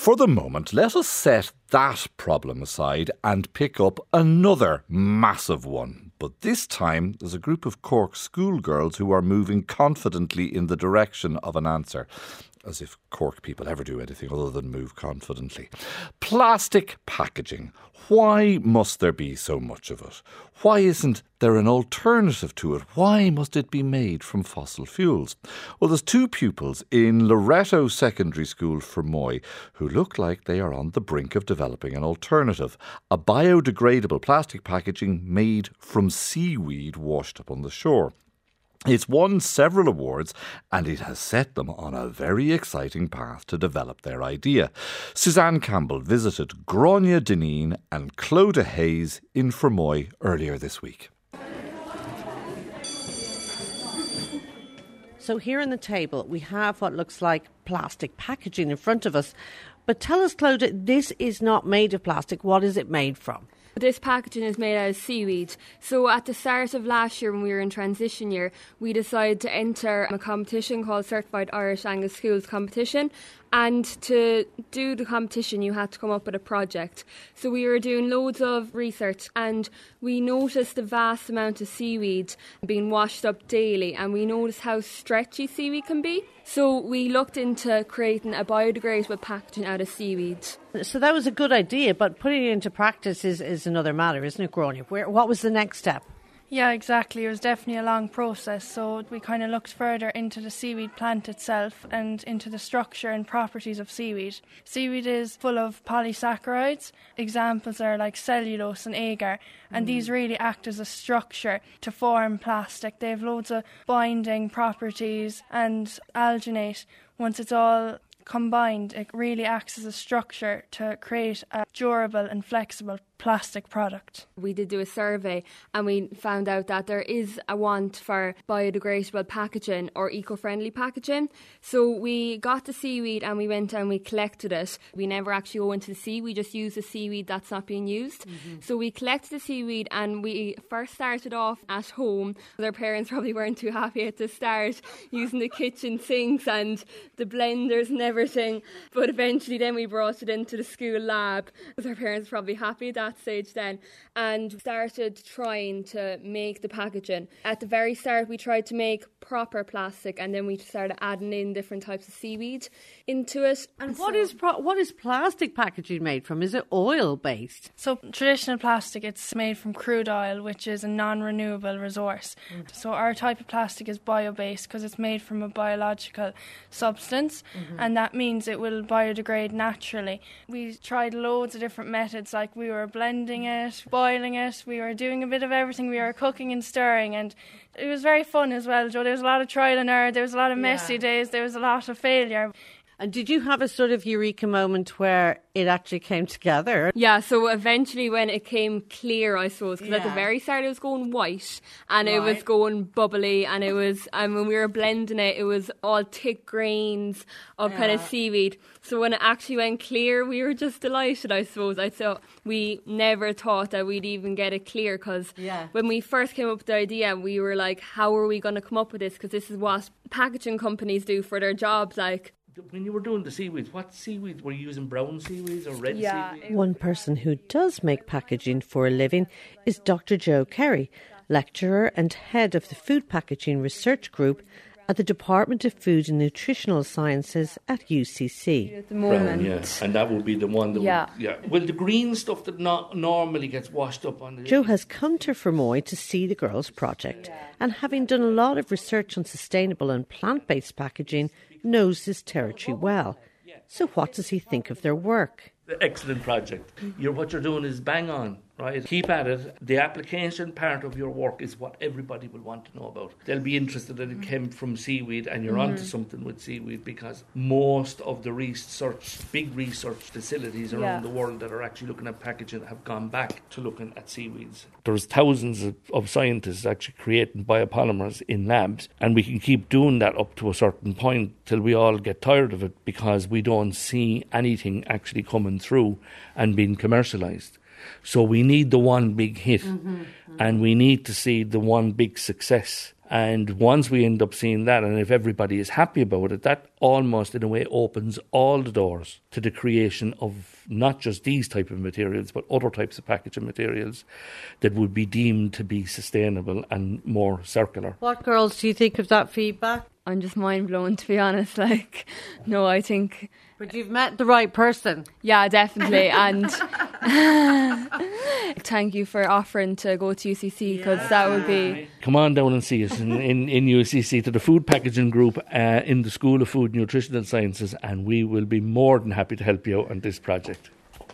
For the moment, let us set that problem aside and pick up another massive one. But this time, there's a group of Cork schoolgirls who are moving confidently in the direction of an answer. As if Cork people ever do anything other than move confidently. Plastic packaging. Why must there be so much of it? Why isn't there an alternative to it? Why must it be made from fossil fuels? Well, there's two pupils in Loretto Secondary School, Fermoy, who look like they are on the brink of developing an alternative. A biodegradable plastic packaging made from seaweed washed up on the shore. It's won several awards and it has set them on a very exciting path to develop their idea. Suzanne Campbell visited Grania Dineen and Clodagh Hayes in Fermoy earlier this week. So here on the table we have what looks like plastic packaging in front of us. But tell us, Clodagh, this is not made of plastic. What is it made from? This packaging is made out of seaweed. So at the start of last year, when we were in transition year, we decided to enter a competition called Certified Irish Angus Schools Competition. And to do the competition, you had to come up with a project. So we were doing loads of research and we noticed the vast amount of seaweed being washed up daily, and we noticed how stretchy seaweed can be. So we looked into creating a biodegradable packaging out of seaweed. So that was a good idea, but putting it into practice is another matter, isn't it, Grania? What was the next step? Yeah, exactly. It was definitely a long process. So we kind of looked further into the seaweed plant itself and into the structure and properties of seaweed. Seaweed is full of polysaccharides. Examples are like cellulose and agar, and these really act as a structure to form plastic. They have loads of binding properties and alginate. Once it's all combined, it really acts as a structure to create a durable and flexible plastic product. We did do a survey and we found out that there is a want for biodegradable packaging or eco-friendly packaging. So we got the seaweed and we went and we collected it. We never actually go into the sea, we just use the seaweed that's not being used. So we collected the seaweed and we first started off at home. Their parents probably weren't too happy at the start, using the kitchen sinks and the blenders and everything. But eventually then we brought it into the school lab. Their parents were probably happy at that stage then, and started trying to make the packaging. At the very start we tried to make proper plastic, and then we started adding in different types of seaweed into it. And what is plastic packaging made from? Is it oil based? So traditional plastic, it's made from crude oil, which is a non-renewable resource. So our type of plastic is bio-based because it's made from a biological substance, and that means it will biodegrade naturally. We tried loads of different methods, like we were blending it, boiling it, we were doing a bit of everything, we were cooking and stirring, and it was very fun as well, Joe. There was a lot of trial and error, there was a lot of messy days, there was a lot of failure. And did you have a sort of eureka moment where it actually came together? Yeah, so eventually when it came clear, I suppose, because at the very start it was going white and it was going bubbly, and it was, and when we were blending it, it was all thick grains of kind of seaweed. So when it actually went clear, we were just delighted, I suppose. I thought we never thought that we'd even get it clear, because when we first came up with the idea, we were like, how are we going to come up with this? Because this is what packaging companies do for their jobs, like. When you were doing the seaweeds, what seaweeds were you using? Brown seaweeds or red seaweeds? One person who does make packaging for a living is Dr. Joe Kerry, lecturer and head of the Food Packaging Research Group at the Department of Food and Nutritional Sciences at UCC. At the moment. Brown, and that will be the one that well, the green stuff that normally gets washed up on the... Joe has come to Fermoy to see the girls' project, and having done a lot of research on sustainable and plant-based packaging, knows this territory well. So what does he think of their work? Excellent project. What you're doing is bang on, right? Keep at it. The application part of your work is what everybody will want to know about. They'll be interested that it came from seaweed, and you're onto something with seaweed, because most of the big research facilities around the world that are actually looking at packaging have gone back to looking at seaweeds. There's thousands of scientists actually creating biopolymers in labs, and we can keep doing that up to a certain point till we all get tired of it, because we don't see anything actually coming through and being commercialised. So we need the one big hit, and we need to see the one big success. And once we end up seeing that, and if everybody is happy about it, that almost in a way opens all the doors to the creation of not just these type of materials, but other types of packaging materials that would be deemed to be sustainable and more circular. What girls do you think of that feedback? I'm just mind blown, to be honest. No, I think... But you've met the right person. Yeah, definitely. And thank you for offering to go to UCC, because that would be... Come on down and see us in UCC to the food packaging group in the School of Food, Nutrition and Sciences, and we will be more than happy to help you out on this project.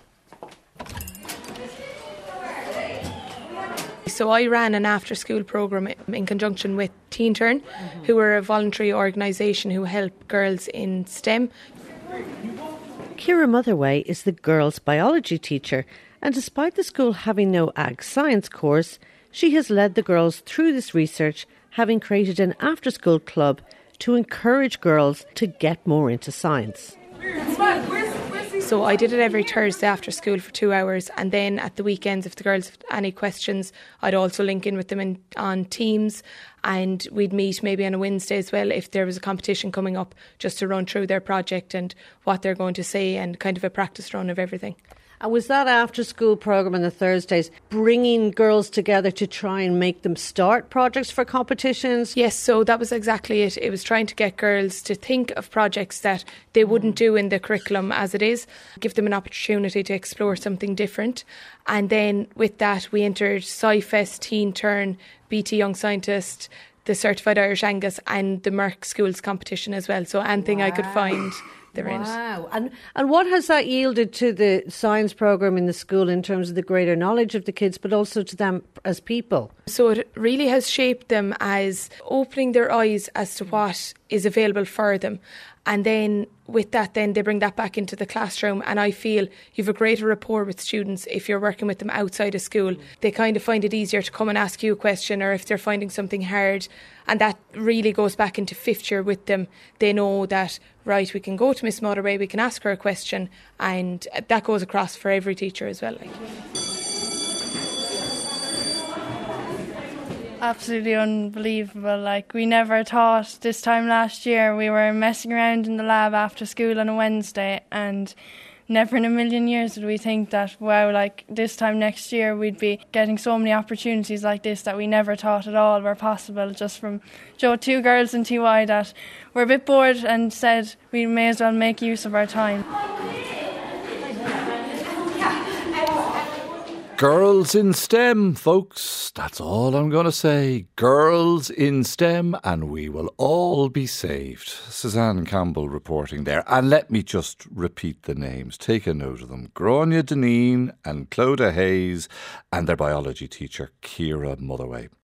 So I ran an after-school programme in conjunction with Teen Turn, who are a voluntary organisation who help girls in STEM. Ciara Motherway is the girls' biology teacher, and despite the school having no ag science course, she has led the girls through this research, having created an after-school club to encourage girls to get more into science. So I did it every Thursday after school for 2 hours, and then at the weekends, if the girls have any questions, I'd also link in with them on Teams, and we'd meet maybe on a Wednesday as well if there was a competition coming up, just to run through their project and what they're going to say, and kind of a practice run of everything. And was that after-school programme on the Thursdays bringing girls together to try and make them start projects for competitions? Yes, so that was exactly it. It was trying to get girls to think of projects that they wouldn't do in the curriculum as it is, give them an opportunity to explore something different. And then with that, we entered SciFest, Teen Turn, BT Young Scientist, the Certified Irish Angus, and the Merck Schools competition as well. So anything I could find. Wow. And what has that yielded to the science programme in the school in terms of the greater knowledge of the kids, but also to them as people? So it really has shaped them as opening their eyes as to what is available for them. And then with that, then they bring that back into the classroom. And I feel you have a greater rapport with students if you're working with them outside of school. They kind of find it easier to come and ask you a question, or if they're finding something hard. And that really goes back into fifth year with them. They know that, right, we can go to Miss Motherway, we can ask her a question. And that goes across for every teacher as well. Absolutely unbelievable. We never thought this time last year we were messing around in the lab after school on a Wednesday, and never in a million years did we think that, wow, this time next year we'd be getting so many opportunities like this that we never thought at all were possible, just from two girls in TY that were a bit bored and said we may as well make use of our time. Girls in STEM, folks. That's all I'm going to say. Girls in STEM, and we will all be saved. Suzanne Campbell reporting there. And let me just repeat the names. Take a note of them. Gráinne Dineen and Clodagh Hayes, and their biology teacher, Ciara Motherway.